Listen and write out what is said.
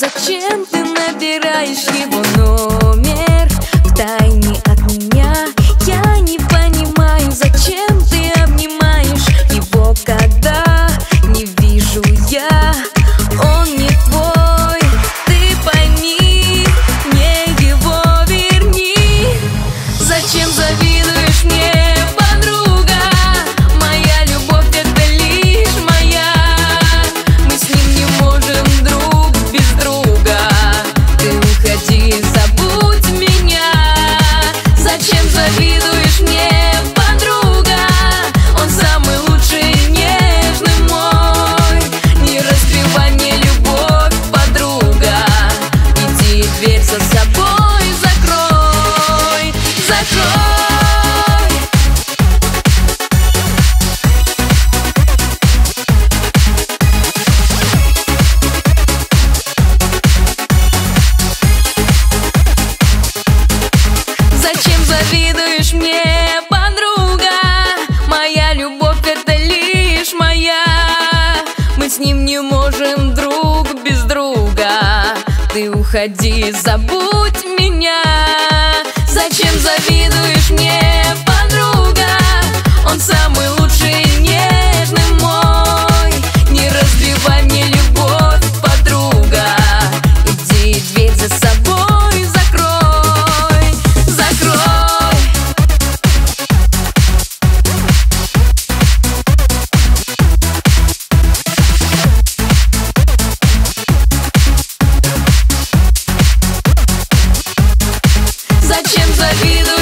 зачем ты набираешь его номер втайне от меня? Я не понимаю, зачем ты обнимаешь его, когда не вижу я. Он не твой, ты пойми, мне его верни. Зачем завидуешь мне, подруга? Моя любовь — это лишь моя. Мы с ним не можем друг без друга. Ты уходи, забудь меня. Зачем завидуешь мне, подруга? Он самый лучший, нежный мой. Не разбивай мне любовь, подруга. Иди, дверь за собой закрой, закрой. Зачем завидуешь мне, подруга? Моя любовь — это лишь моя. Мы с ним не можем друг без друга. Ты уходи, забудь меня. Зачем завидуешь мне, подруга? Он самый лучший, нежный мой. Не разбивай мне любовь, подруга. Иди, дверь за собой закрой, закрой. Зачем завидуешь?